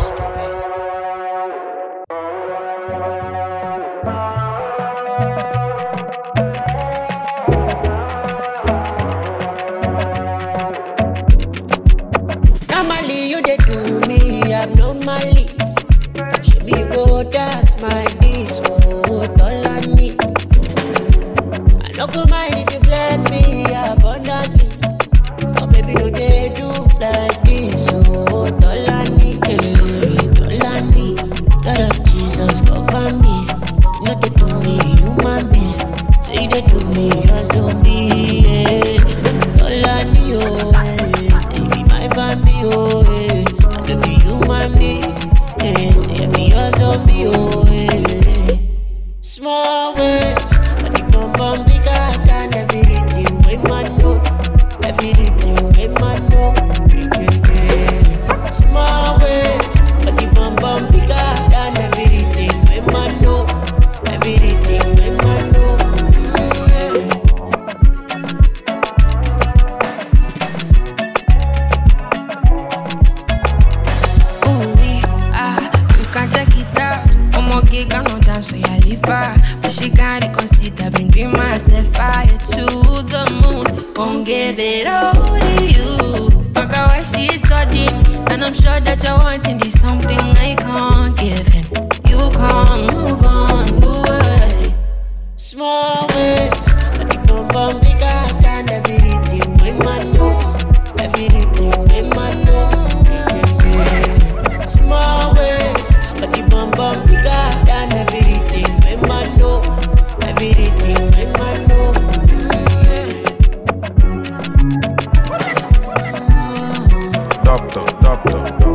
Normally you dey do me abnormally. Should you go dance my disco, all on me. I no go mind if you bless me abundantly. Oh baby, no dey do like this, oh all on me, all on me. God of Jesus, cover me. You no dey do me human being, say you dey do me a zombie, all on me, oh. Bambi, oh, I no be human being, say me a zombie, oh, Small words, but the bum bigger than everything we man know, everything we man know, Small words, but the bum bigger than everything we man know, everything we man know. But she gotta consider bringing myself fire to the moon. Won't give it all to you. My girl, why she is sudden, and I'm sure that you're wanting this something I can't give, and you can't move on. Ooh, Small words, but the bum bigger than everything we man know, everything we man know. Small words, but the bum bigger than everything we man know, everything we man know. Doctor.